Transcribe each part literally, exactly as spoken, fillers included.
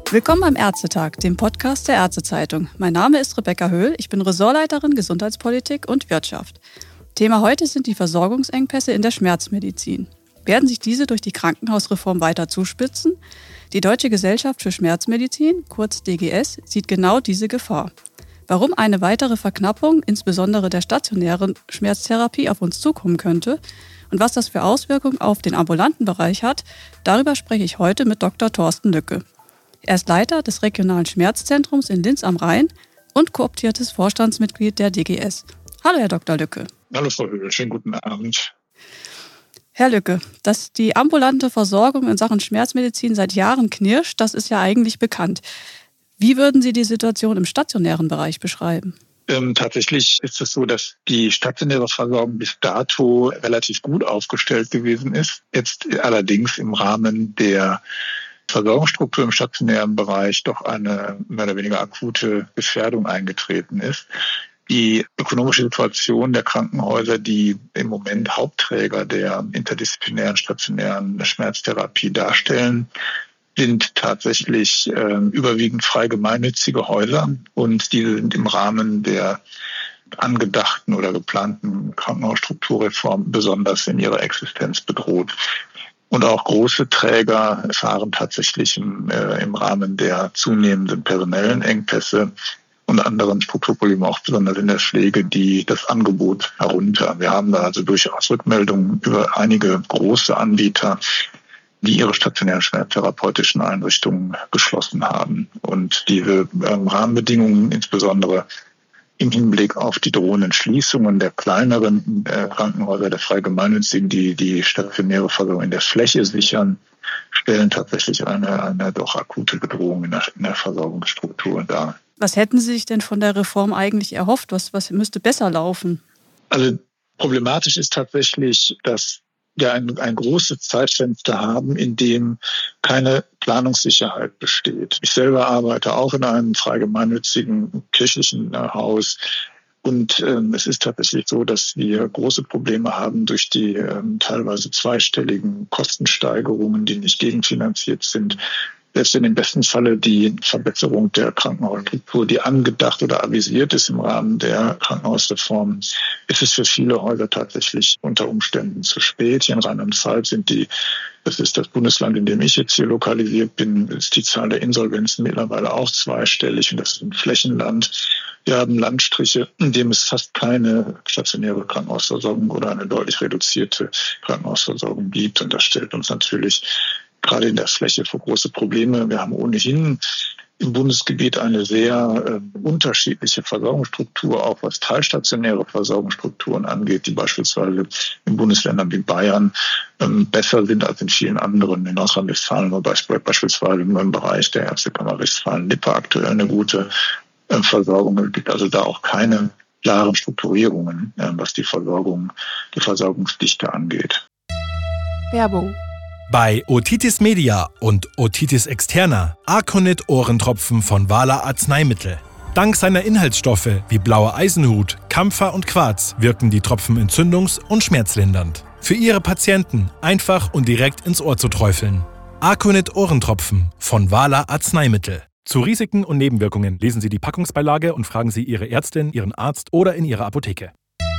Willkommen beim Ärztetag, dem Podcast der Ärztezeitung. Mein Name ist Rebecca Höhl, ich bin Ressortleiterin Gesundheitspolitik und Wirtschaft. Thema heute sind die Versorgungsengpässe in der Schmerzmedizin. Werden sich diese durch die Krankenhausreform weiter zuspitzen? Die Deutsche Gesellschaft für Schmerzmedizin, kurz D G S, sieht genau diese Gefahr. Warum eine weitere Verknappung, insbesondere der stationären Schmerztherapie, auf uns zukommen könnte und was das für Auswirkungen auf den ambulanten Bereich hat, darüber spreche ich heute mit Doktor Thorsten Lücke. Er ist Leiter des regionalen Schmerzzentrums in Linz am Rhein und kooptiertes Vorstandsmitglied der D G S. Hallo, Herr Doktor Lücke. Hallo, Frau Höhl. Schönen guten Abend. Herr Lücke, dass die ambulante Versorgung in Sachen Schmerzmedizin seit Jahren knirscht, das ist ja eigentlich bekannt. Wie würden Sie die Situation im stationären Bereich beschreiben? Ähm, tatsächlich ist es so, dass die stationäre Versorgung bis dato relativ gut aufgestellt gewesen ist. Jetzt allerdings im Rahmen der Versorgungsstruktur im stationären Bereich doch eine mehr oder weniger akute Gefährdung eingetreten ist. Die ökonomische Situation der Krankenhäuser, die im Moment Hauptträger der interdisziplinären stationären Schmerztherapie darstellen, sind tatsächlich äh, überwiegend frei gemeinnützige Häuser und diese sind im Rahmen der angedachten oder geplanten Krankenhausstrukturreform besonders in ihrer Existenz bedroht. Und auch große Träger erfahren tatsächlich im, äh, im Rahmen der zunehmenden personellen Engpässe und anderen Strukturproblemen, auch besonders in der Pflege, die das Angebot herunter. Wir haben da also durchaus Rückmeldungen über einige große Anbieter, die ihre stationären schmerztherapeutischen Einrichtungen geschlossen haben. Und diese ähm, Rahmenbedingungen, insbesondere im Hinblick auf die drohenden Schließungen der kleineren äh, Krankenhäuser, der frei gemeinnützigen, die die stationäre Versorgung in der Fläche sichern, stellen tatsächlich eine, eine doch akute Bedrohung in der, in der Versorgungsstruktur dar. Was hätten Sie sich denn von der Reform eigentlich erhofft? Was, was müsste besser laufen? Also problematisch ist tatsächlich, dass wir ein, ein großes Zeitfenster haben, in dem keine Planungssicherheit besteht. Ich selber arbeite auch in einem frei gemeinnützigen kirchlichen Haus. Und ähm, es ist tatsächlich so, dass wir große Probleme haben durch die ähm, teilweise zweistelligen Kostensteigerungen, die nicht gegenfinanziert sind. Selbst in dem besten Falle die Verbesserung der Krankenhausstruktur, die angedacht oder avisiert ist im Rahmen der Krankenhausreform, ist es für viele Häuser tatsächlich unter Umständen zu spät. Hier in Rheinland-Pfalz sind die, das ist das Bundesland, in dem ich jetzt hier lokalisiert bin, ist die Zahl der Insolvenzen mittlerweile auch zweistellig und das ist ein Flächenland. Wir haben Landstriche, in dem es fast keine stationäre Krankenhausversorgung oder eine deutlich reduzierte Krankenhausversorgung gibt und das stellt uns natürlich gerade in der Fläche vor große Probleme. Wir haben ohnehin im Bundesgebiet eine sehr äh, unterschiedliche Versorgungsstruktur, auch was teilstationäre Versorgungsstrukturen angeht, die beispielsweise in Bundesländern wie Bayern ähm, besser sind als in vielen anderen. In Nordrhein-Westfalen war beispielsweise im Bereich der Ärztekammer Westfalen-Lippe aktuell eine gute äh, Versorgung. Es gibt also da auch keine klaren Strukturierungen, äh, was die Versorgung, die Versorgungsdichte angeht. Werbung. Bei Otitis Media und Otitis Externa Arconit Ohrentropfen von Wala Arzneimittel. Dank seiner Inhaltsstoffe wie blauer Eisenhut, Kampfer und Quarz wirken die Tropfen entzündungs- und schmerzlindernd. Für Ihre Patienten einfach und direkt ins Ohr zu träufeln. Arconit Ohrentropfen von Wala Arzneimittel. Zu Risiken und Nebenwirkungen lesen Sie die Packungsbeilage und fragen Sie Ihre Ärztin, Ihren Arzt oder in Ihrer Apotheke.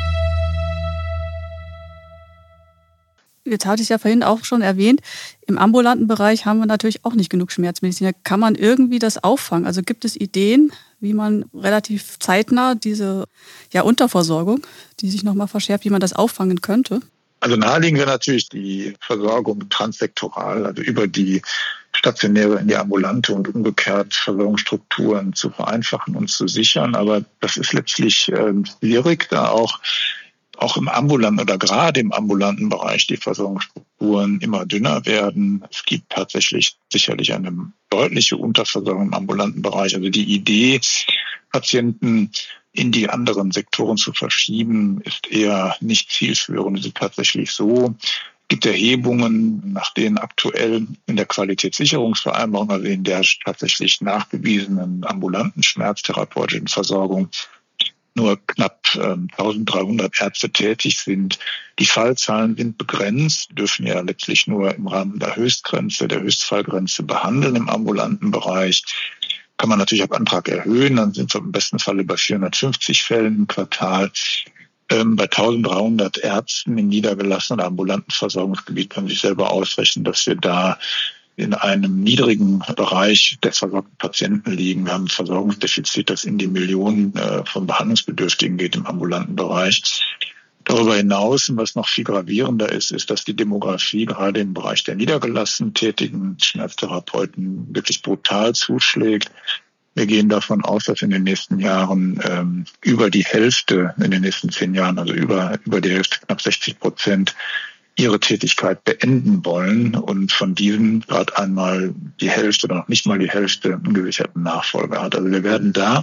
Jetzt hatte ich ja vorhin auch schon erwähnt, im ambulanten Bereich haben wir natürlich auch nicht genug Schmerzmediziner. Kann man irgendwie das auffangen? Also gibt es Ideen, wie man relativ zeitnah diese ja, Unterversorgung, die sich nochmal verschärft, wie man das auffangen könnte? Also naheliegend wäre natürlich die Versorgung transsektoral, also über die stationäre in die ambulante und umgekehrt Versorgungsstrukturen zu vereinfachen und zu sichern. Aber das ist letztlich äh, schwierig, da auch auch im ambulanten oder gerade im ambulanten Bereich die Versorgungsstrukturen immer dünner werden. Es gibt tatsächlich sicherlich eine deutliche Unterversorgung im ambulanten Bereich. Also die Idee, Patienten in die anderen Sektoren zu verschieben, ist eher nicht zielführend. Es ist tatsächlich so, es gibt Erhebungen, nach denen aktuell in der Qualitätssicherungsvereinbarung, also in der tatsächlich nachgewiesenen ambulanten schmerztherapeutischen Versorgung, nur knapp ähm, eintausenddreihundert Ärzte tätig sind. Die Fallzahlen sind begrenzt, dürfen ja letztlich nur im Rahmen der Höchstgrenze, der Höchstfallgrenze behandeln im ambulanten Bereich. Kann man natürlich auf Antrag erhöhen, dann sind wir im besten Falle bei vierhundertfünfzig Fällen im Quartal. Ähm, bei eintausenddreihundert Ärzten im niedergelassenen ambulanten Versorgungsgebiet kann man sich selber ausrechnen, dass wir da in einem niedrigen Bereich der versorgten Patienten liegen. Wir haben ein Versorgungsdefizit, das in die Millionen äh, von Behandlungsbedürftigen geht im ambulanten Bereich. Darüber hinaus, was noch viel gravierender ist, ist, dass die Demografie gerade im Bereich der niedergelassen tätigen Schmerztherapeuten wirklich brutal zuschlägt. Wir gehen davon aus, dass in den nächsten Jahren ähm, über die Hälfte, in den nächsten zehn Jahren, also über, über die Hälfte, knapp sechzig Prozent, ihre Tätigkeit beenden wollen und von diesen gerade einmal die Hälfte oder noch nicht mal die Hälfte einen gesicherten Nachfolger hat. Also wir werden da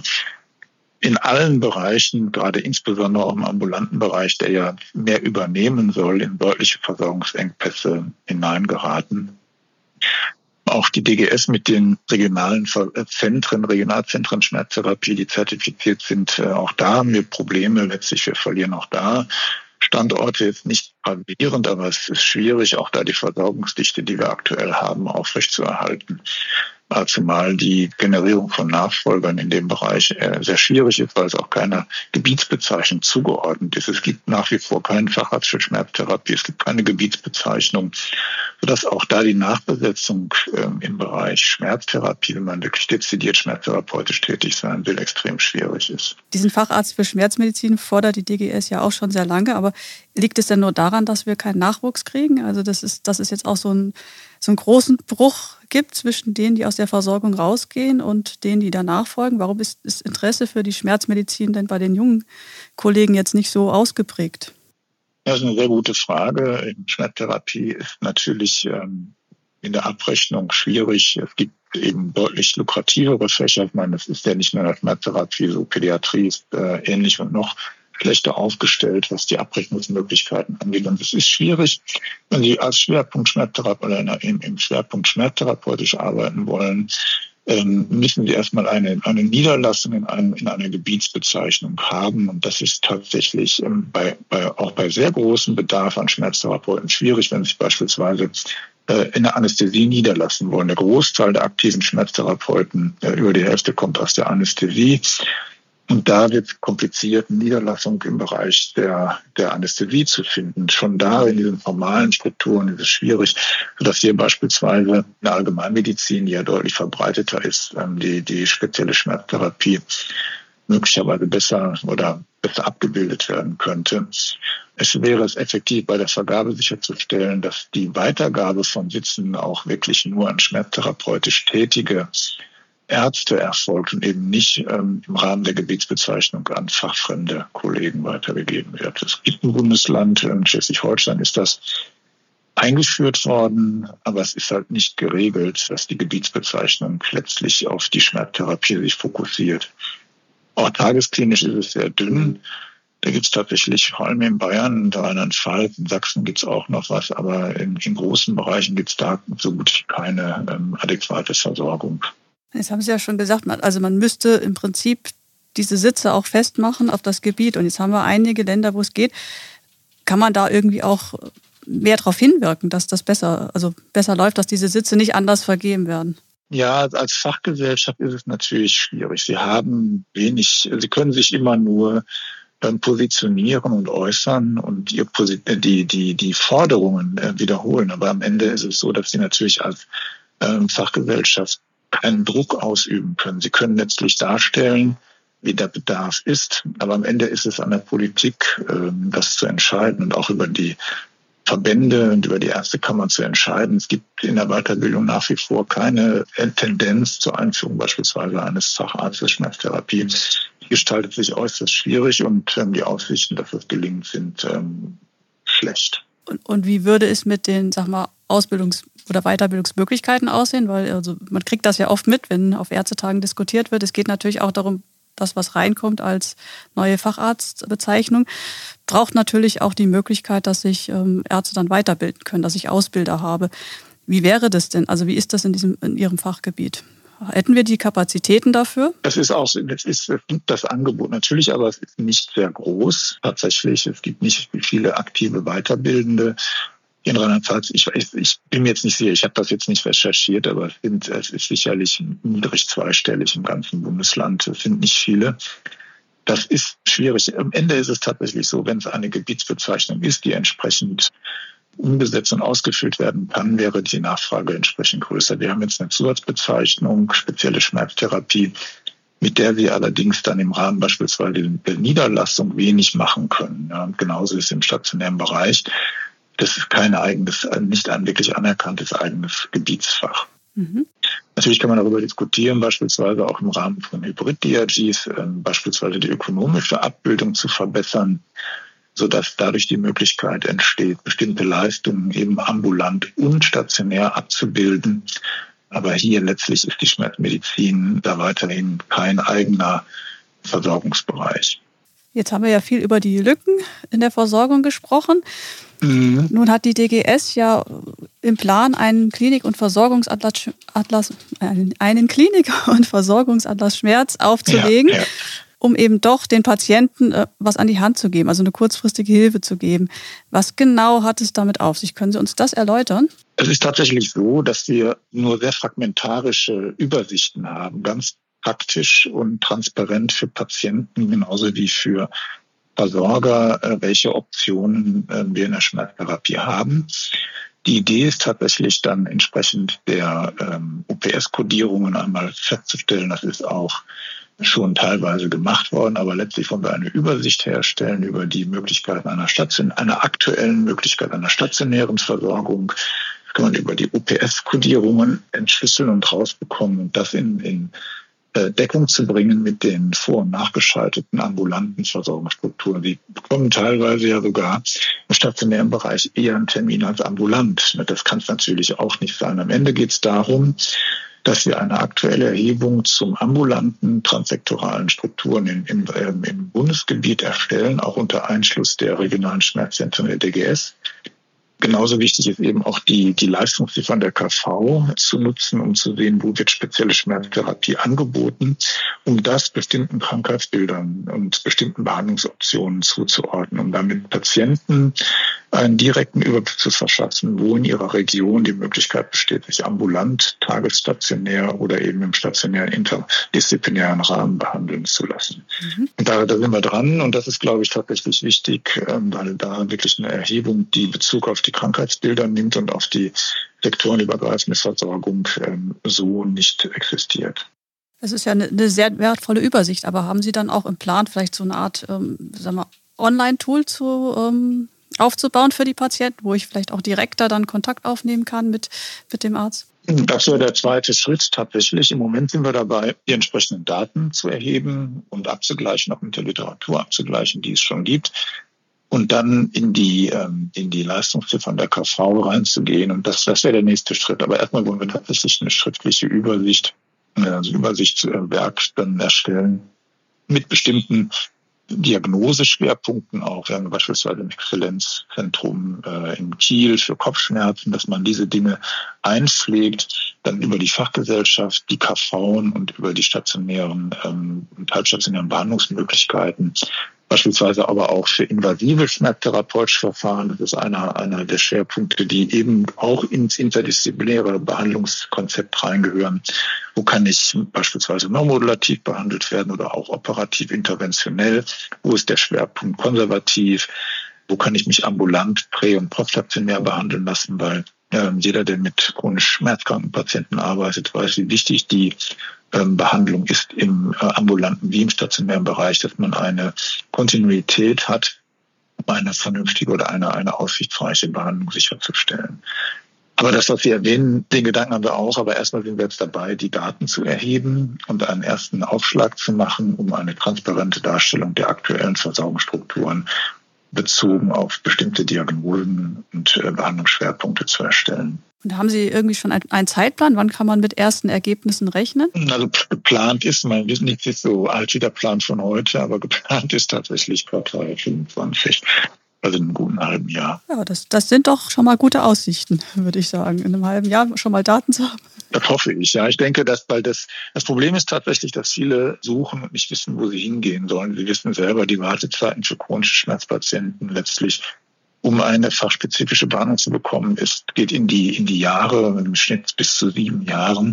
in allen Bereichen, gerade insbesondere auch im ambulanten Bereich, der ja mehr übernehmen soll, in deutliche Versorgungsengpässe hineingeraten. Auch die D G S mit den regionalen Zentren, Regionalzentren Schmerztherapie, die zertifiziert sind, auch da haben wir Probleme. Letztlich, wir verlieren auch da Standorte, jetzt nicht gravierend, aber es ist schwierig, auch da die Versorgungsdichte, die wir aktuell haben, aufrechtzuerhalten. Zumal die Generierung von Nachfolgern in dem Bereich sehr schwierig ist, weil es auch keiner Gebietsbezeichnung zugeordnet ist. Es gibt nach wie vor keinen Facharzt für Schmerztherapie, es gibt keine Gebietsbezeichnung, sodass auch da die Nachbesetzung im Bereich Schmerztherapie, wenn man wirklich dezidiert schmerztherapeutisch tätig sein will, extrem schwierig ist. Diesen Facharzt für Schmerzmedizin fordert die D G S ja auch schon sehr lange, aber liegt es denn nur daran, dass wir keinen Nachwuchs kriegen? Also das ist, das ist jetzt auch so ein so einen großen Bruch gibt zwischen denen, die aus der Versorgung rausgehen und denen, die danach folgen. Warum ist das Interesse für die Schmerzmedizin denn bei den jungen Kollegen jetzt nicht so ausgeprägt? Das ist eine sehr gute Frage. Schmerztherapie ist natürlich ähm, in der Abrechnung schwierig. Es gibt eben deutlich lukrativere Fächer. Ich meine, das ist ja nicht nur in der Schmerztherapie, so Pädiatrie ist äh, ähnlich und noch schlechter aufgestellt, was die Abrechnungsmöglichkeiten angeht. Und es ist schwierig, wenn Sie als Schwerpunkt Schmerztherapie oder im, im Schwerpunkt schmerztherapeutisch arbeiten wollen, ähm, müssen Sie erstmal eine, eine Niederlassung in, einem, in einer Gebietsbezeichnung haben. Und das ist tatsächlich ähm, bei, bei, auch bei sehr großem Bedarf an Schmerztherapeuten schwierig, wenn Sie beispielsweise äh, in der Anästhesie niederlassen wollen. Der Großteil der aktiven Schmerztherapeuten, äh, über die Hälfte, kommt aus der Anästhesie. Und da wird es kompliziert, eine Niederlassung im Bereich der, der Anästhesie zu finden. Schon da in diesen formalen Strukturen ist es schwierig, sodass hier beispielsweise in der Allgemeinmedizin, die ja deutlich verbreiteter ist, die, die spezielle Schmerztherapie möglicherweise besser oder besser abgebildet werden könnte. Es wäre es effektiv bei der Vergabe sicherzustellen, dass die Weitergabe von Sitzen auch wirklich nur an schmerztherapeutisch tätige Ärzte erfolgt und eben nicht ähm, im Rahmen der Gebietsbezeichnung an fachfremde Kollegen weitergegeben wird. Es gibt ein Bundesland, in Schleswig-Holstein ist das eingeführt worden, aber es ist halt nicht geregelt, dass die Gebietsbezeichnung letztlich auf die Schmerztherapie sich fokussiert. Auch tagesklinisch ist es sehr dünn. Da gibt es tatsächlich, vor allem in Bayern, in Rheinland-Pfalz, in Sachsen gibt es auch noch was, aber in, in großen Bereichen gibt es da so gut wie keine ähm, adäquate Versorgung. Jetzt haben Sie ja schon gesagt, also man müsste im Prinzip diese Sitze auch festmachen auf das Gebiet. Und jetzt haben wir einige Länder, wo es geht. Kann man da irgendwie auch mehr darauf hinwirken, dass das besser, also besser läuft, dass diese Sitze nicht anders vergeben werden? Ja, als Fachgesellschaft ist es natürlich schwierig. Sie haben wenig, Sie können sich immer nur ähm, positionieren und äußern und ihr, die, die, die Forderungen äh, wiederholen. Aber am Ende ist es so, dass Sie natürlich als ähm, Fachgesellschaft keinen Druck ausüben können. Sie können letztlich darstellen, wie der Bedarf ist, aber am Ende ist es an der Politik, das zu entscheiden und auch über die Verbände und über die Ärztekammer zu entscheiden. Es gibt in der Weiterbildung nach wie vor keine Tendenz zur Einführung beispielsweise eines Facharztes Schmerztherapie. Die gestaltet sich äußerst schwierig und die Aussichten, dass es gelingt, sind schlecht. Und, und wie würde es mit den, sag mal, Ausbildungs- oder Weiterbildungsmöglichkeiten aussehen? Weil also man kriegt das ja oft mit, wenn auf Ärztetagen diskutiert wird. Es geht natürlich auch darum, das, was reinkommt als neue Facharztbezeichnung, braucht natürlich auch die Möglichkeit, dass sich ähm, Ärzte dann weiterbilden können, dass ich Ausbilder habe. Wie wäre das denn? Also wie ist das in diesem in Ihrem Fachgebiet? Hätten wir die Kapazitäten dafür? Das ist auch, das ist das Angebot natürlich, aber es ist nicht sehr groß. Tatsächlich, es gibt nicht viele aktive Weiterbildende in Rheinland-Pfalz. Ich, ich, ich bin mir jetzt nicht sicher, ich habe das jetzt nicht recherchiert, aber es, sind, es ist sicherlich niedrig zweistellig im ganzen Bundesland. Es sind nicht viele. Das ist schwierig. Am Ende ist es tatsächlich so, wenn es eine Gebietsbezeichnung ist, die entsprechend umgesetzt und ausgefüllt werden kann, wäre die Nachfrage entsprechend größer. Wir haben jetzt eine Zusatzbezeichnung, spezielle Schmerztherapie, mit der wir allerdings dann im Rahmen beispielsweise der Niederlassung wenig machen können. Ja, und genauso ist es im stationären Bereich. Das ist kein eigenes, nicht ein wirklich anerkanntes eigenes Gebietsfach. Mhm. Natürlich kann man darüber diskutieren, beispielsweise auch im Rahmen von Hybrid-D R Gs, äh, beispielsweise die ökonomische Abbildung zu verbessern, sodass dadurch die Möglichkeit entsteht, bestimmte Leistungen eben ambulant und stationär abzubilden. Aber hier letztlich ist die Schmerzmedizin da weiterhin kein eigener Versorgungsbereich. Jetzt haben wir ja viel über die Lücken in der Versorgung gesprochen. Mhm. Nun hat die D G S ja im Plan, einen Klinik- und Versorgungsatlas, Atlas, einen Klinik- und Versorgungsatlas Schmerz aufzulegen. Ja, ja. Um eben doch den Patienten äh, was an die Hand zu geben, also eine kurzfristige Hilfe zu geben. Was genau hat es damit auf sich? Können Sie uns das erläutern? Es ist tatsächlich so, dass wir nur sehr fragmentarische Übersichten haben, ganz praktisch und transparent für Patienten, genauso wie für Versorger, äh, welche Optionen äh, wir in der Schmerztherapie haben. Die Idee ist tatsächlich dann entsprechend der ähm, O P S-Kodierungen einmal festzustellen, das ist auch schon teilweise gemacht worden, aber letztlich wollen wir eine Übersicht herstellen über die Möglichkeiten einer Station, einer aktuellen Möglichkeit einer stationären Versorgung. Das kann man über die O P S-Kodierungen entschlüsseln und rausbekommen und das in, in Deckung zu bringen mit den vor- und nachgeschalteten ambulanten Versorgungsstrukturen. Die bekommen teilweise ja sogar im stationären Bereich eher einen Termin als ambulant. Das kann es natürlich auch nicht sein. Am Ende geht es darum, dass wir eine aktuelle Erhebung zum ambulanten transsektoralen Strukturen im, im, im Bundesgebiet erstellen, auch unter Einschluss der regionalen Schmerzzentren der D G S. Genauso wichtig ist eben auch die, die Leistungsziffern der K V zu nutzen, um zu sehen, wo wird spezielle Schmerztherapie angeboten, um das bestimmten Krankheitsbildern und bestimmten Behandlungsoptionen zuzuordnen, um damit Patienten einen direkten Überblick zu verschaffen, wo in ihrer Region die Möglichkeit besteht, sich ambulant, tagesstationär oder eben im stationären interdisziplinären Rahmen behandeln zu lassen. Mhm. Und da, da sind wir dran und das ist, glaube ich, tatsächlich wichtig, weil da wirklich eine Erhebung, die Bezug auf die Krankheitsbilder nimmt und auf die sektorenübergreifende Versorgung ähm, so nicht existiert. Das ist ja eine, eine sehr wertvolle Übersicht, aber haben Sie dann auch im Plan vielleicht so eine Art ähm, sagen wir, Online-Tool zu, ähm, aufzubauen für die Patienten, wo ich vielleicht auch direkter dann Kontakt aufnehmen kann mit, mit dem Arzt? Das wäre der zweite Schritt tatsächlich. Im Moment sind wir dabei, die entsprechenden Daten zu erheben und abzugleichen, auch mit der Literatur abzugleichen, die es schon gibt. Und dann in die ähm, in die Leistungsziffern der K V reinzugehen. Und das, das wäre der nächste Schritt. Aber erstmal wollen wir tatsächlich eine schriftliche Übersicht, also Übersichtswerk dann erstellen mit bestimmten Diagnoseschwerpunkten auch. Wir haben beispielsweise ein Exzellenzzentrum äh, in Kiel für Kopfschmerzen, dass man diese Dinge einpflegt, dann über die Fachgesellschaft, die K V und über die stationären ähm, und halbstationären Behandlungsmöglichkeiten. Beispielsweise aber auch für invasive schmerztherapeutische Verfahren. Das ist einer, einer der Schwerpunkte, die eben auch ins interdisziplinäre Behandlungskonzept reingehören. Wo kann ich beispielsweise neuromodulativ behandelt werden oder auch operativ interventionell? Wo ist der Schwerpunkt konservativ? Wo kann ich mich ambulant, prä- und poststationär behandeln lassen? Weil äh, jeder, der mit chronisch schmerzkranken Patienten arbeitet, weiß, wie wichtig die ähm, Behandlung ist im äh, ambulanten wie im stationären Bereich, dass man eine Kontinuität hat, um eine vernünftige oder eine, eine aussichtsreiche Behandlung sicherzustellen. Aber das, was Sie erwähnen, den Gedanken haben wir auch, aber erstmal sind wir jetzt dabei, die Daten zu erheben und einen ersten Aufschlag zu machen, um eine transparente Darstellung der aktuellen Versorgungsstrukturen bezogen auf bestimmte Diagnosen und äh, Behandlungsschwerpunkte zu erstellen. Und haben Sie irgendwie schon einen Zeitplan? Wann kann man mit ersten Ergebnissen rechnen? Also geplant ist, man ist nicht so alt wie der Plan von heute, aber geplant ist tatsächlich Quartal fünfundzwanzig. Also in einem guten halben Jahr. Ja, das, das sind doch schon mal gute Aussichten, würde ich sagen, in einem halben Jahr schon mal Daten zu haben. Das hoffe ich, ja. Ich denke, dass, weil das, das Problem ist tatsächlich, dass viele suchen und nicht wissen, wo sie hingehen sollen. Sie wissen selber, die Wartezeiten für chronische Schmerzpatienten letztlich, um eine fachspezifische Behandlung zu bekommen, ist, geht in die, in die Jahre, im Schnitt bis zu sieben Jahren.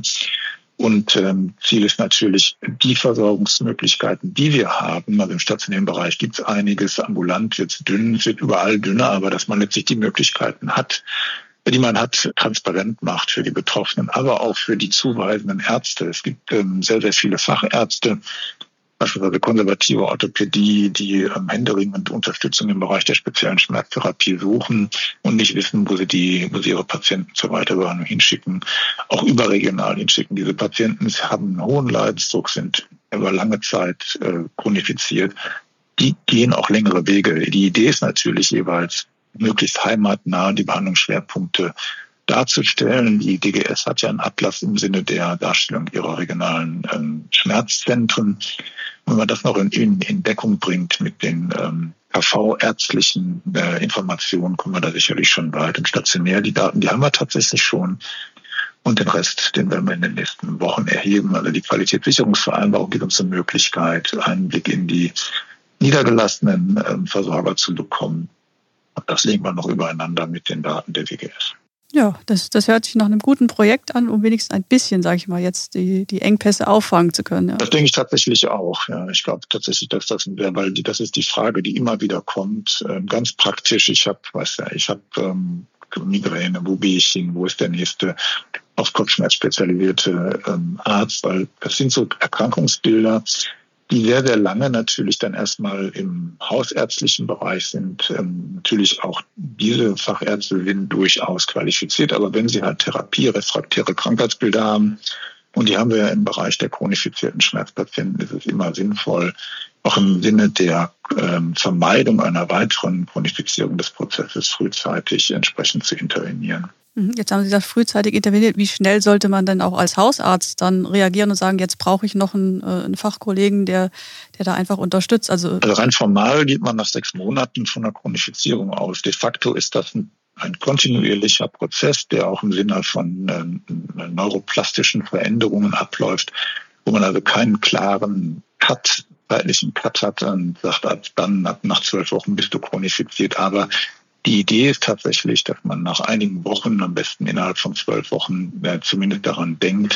Und ähm, Ziel ist natürlich, die Versorgungsmöglichkeiten, die wir haben, also im stationären Bereich gibt es einiges, ambulant wird es dünn, es wird überall dünner, aber dass man letztlich die Möglichkeiten hat, die man hat, transparent macht für die Betroffenen, aber auch für die zuweisenden Ärzte. Es gibt ähm, sehr, sehr viele Fachärzte, beispielsweise konservative Orthopädie, die ähm, händeringend Unterstützung im Bereich der speziellen Schmerztherapie suchen und nicht wissen, wo sie die, wo sie ihre Patienten zur Weiterbehandlung hinschicken, auch überregional hinschicken. Diese Patienten haben einen hohen Leidensdruck, sind über lange Zeit äh, chronifiziert. Die gehen auch längere Wege. Die Idee ist natürlich jeweils, möglichst heimatnah die Behandlungsschwerpunkte darzustellen. Die D G S hat ja einen Atlas im Sinne der Darstellung ihrer regionalen ähm, Schmerzzentren. Wenn man das noch in, in, in Deckung bringt mit den ähm, K V-ärztlichen äh, Informationen, kommen wir da sicherlich schon weit. Und stationär, die Daten, die haben wir tatsächlich schon. Und den Rest, den werden wir in den nächsten Wochen erheben. Also die Qualitätssicherungsvereinbarung gibt uns eine Möglichkeit, einen Blick in die niedergelassenen ähm, Versorger zu bekommen. Und das legen wir noch übereinander mit den Daten der D G S. Ja, das, das hört sich nach einem guten Projekt an, um wenigstens ein bisschen, sage ich mal, jetzt die, die Engpässe auffangen zu können. Ja. Das denke ich tatsächlich auch. Ja, ich glaube tatsächlich, dass das, weil die, das ist die Frage, die immer wieder kommt. Ähm, ganz praktisch. Ich habe, weiß ja, ich habe ähm, Migräne. Wo gehe ich hin? Wo ist der nächste auf Kopfschmerz spezialisierte ähm, Arzt? Weil das sind so Erkrankungsbilder, die sehr, sehr lange natürlich dann erstmal im hausärztlichen Bereich sind. Ähm, natürlich auch diese Fachärzte sind durchaus qualifiziert, aber wenn sie halt Therapie, refraktäre Krankheitsbilder haben, und die haben wir ja im Bereich der chronifizierten Schmerzpatienten, ist es immer sinnvoll, auch im Sinne der ähm, Vermeidung einer weiteren Chronifizierung des Prozesses frühzeitig entsprechend zu intervenieren. Jetzt haben Sie gesagt, frühzeitig interveniert. Wie schnell sollte man denn auch als Hausarzt dann reagieren und sagen, jetzt brauche ich noch einen, äh, einen Fachkollegen, der, der da einfach unterstützt? Also, also rein formal geht man nach sechs Monaten von der Chronifizierung aus. De facto ist das ein, ein kontinuierlicher Prozess, der auch im Sinne von äh, neuroplastischen Veränderungen abläuft, wo man also keinen klaren Cut, zeitlichen Cut hat und sagt, dann ab nach zwölf Wochen bist du chronifiziert. Aber die Idee ist tatsächlich, dass man nach einigen Wochen, am besten innerhalb von zwölf Wochen, äh, zumindest daran denkt,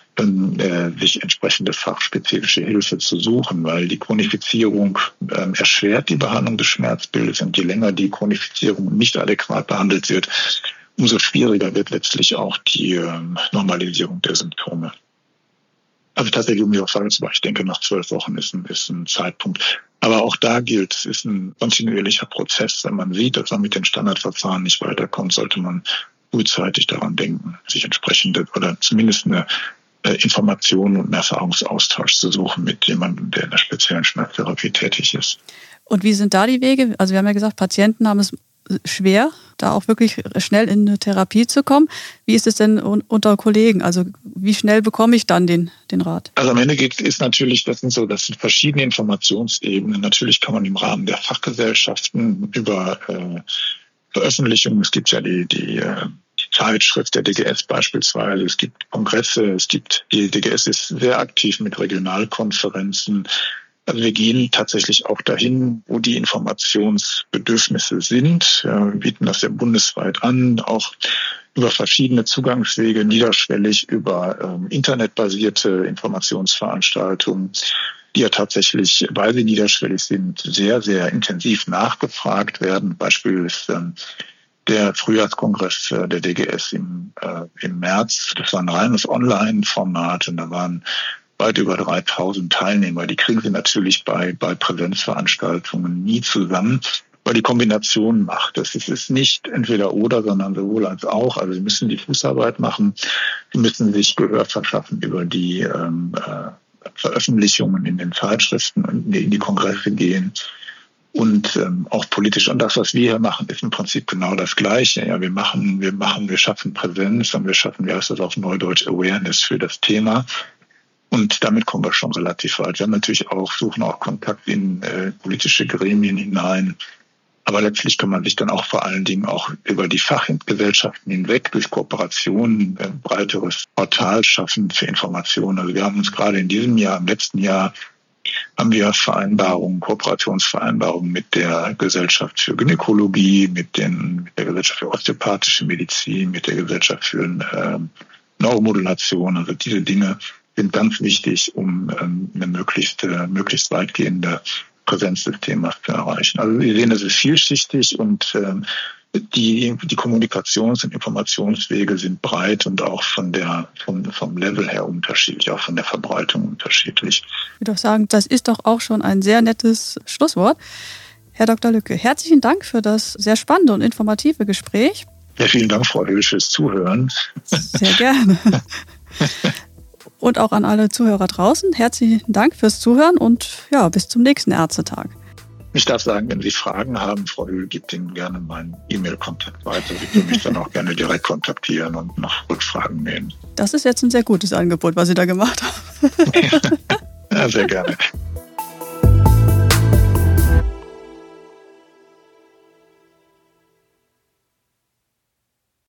äh, sich entsprechende fachspezifische Hilfe zu suchen, weil die Chronifizierung äh, erschwert die Behandlung des Schmerzbildes, und je länger die Chronifizierung nicht adäquat behandelt wird, umso schwieriger wird letztlich auch die äh, Normalisierung der Symptome. Also tatsächlich, um die Aussage zu machen, ich denke, nach zwölf Wochen ist ein, ist ein Zeitpunkt. Aber auch da gilt, es ist ein kontinuierlicher Prozess. Wenn man sieht, dass man mit den Standardverfahren nicht weiterkommt, sollte man frühzeitig daran denken, sich entsprechende oder zumindest eine äh, Information und einen Erfahrungsaustausch zu suchen mit jemandem, der in der speziellen Schmerztherapie tätig ist. Und wie sind da die Wege? Also wir haben ja gesagt, Patienten haben es schwer, da auch wirklich schnell in eine Therapie zu kommen. Wie ist es denn unter Kollegen? Also wie schnell bekomme ich dann den, den Rat? Also am Ende geht ist natürlich, das sind so, das sind verschiedene Informationsebenen. Natürlich kann man im Rahmen der Fachgesellschaften über äh, Veröffentlichungen, es gibt ja die, die, äh, die Zeitschrift der D G S beispielsweise, es gibt Kongresse, es gibt, die D G S ist sehr aktiv mit Regionalkonferenzen. Also wir gehen tatsächlich auch dahin, wo die Informationsbedürfnisse sind. Ja, wir bieten das ja bundesweit an, auch über verschiedene Zugangswege, niederschwellig, über ähm, internetbasierte Informationsveranstaltungen, die ja tatsächlich, weil sie niederschwellig sind, sehr, sehr intensiv nachgefragt werden. Beispiel ist ähm, der Frühjahrskongress äh, der D G S im, äh, im März. Das war ein reines Online-Format, und da waren weit über dreitausend Teilnehmer. Die kriegen sie natürlich bei, bei Präsenzveranstaltungen nie zusammen, weil die Kombination macht. Das ist nicht entweder oder, sondern sowohl als auch. Also sie müssen die Fußarbeit machen, sie müssen sich Gehör verschaffen über die ähm, äh, Veröffentlichungen in den Zeitschriften und in die Kongresse gehen. Und ähm, auch politisch. Und das, was wir hier machen, ist im Prinzip genau das Gleiche. Ja, wir machen, wir machen, wir schaffen Präsenz und wir schaffen, wie heißt das auf Neudeutsch, Awareness für das Thema. Und damit kommen wir schon relativ weit. Wir haben natürlich auch, suchen auch Kontakt in äh, politische Gremien hinein, Aber letztlich kann man sich dann auch vor allen Dingen auch über die Fachgesellschaften hinweg durch Kooperationen ein breiteres Portal schaffen für Informationen. Also wir haben uns gerade in diesem Jahr, im letzten Jahr, haben wir Vereinbarungen, Kooperationsvereinbarungen mit der Gesellschaft für Gynäkologie, mit, den, mit der Gesellschaft für osteopathische Medizin, mit der Gesellschaft für äh, Neuromodulation. Also diese Dinge sind ganz wichtig, um ähm, eine möglichst, äh, möglichst weitgehende Präsenz des Themas zu erreichen. Also wir sehen, es ist vielschichtig und ähm, die, die Kommunikations- und Informationswege sind breit und auch von der, vom, vom Level her unterschiedlich, auch von der Verbreitung unterschiedlich. Ich würde auch sagen, das ist doch auch schon ein sehr nettes Schlusswort. Herr Doktor Lücke, herzlichen Dank für das sehr spannende und informative Gespräch. Ja, vielen Dank, Frau Höhl, fürs Zuhören. Sehr gerne. Und auch an alle Zuhörer draußen, herzlichen Dank fürs Zuhören und ja, bis zum nächsten Ärztetag. Ich darf sagen, wenn Sie Fragen haben, Frau Höhl, gibt Ihnen gerne meinen E-Mail-Kontakt weiter. Sie können mich dann auch gerne direkt kontaktieren und nach Rückfragen nehmen. Das ist jetzt ein sehr gutes Angebot, was Sie da gemacht haben. Ja, sehr gerne.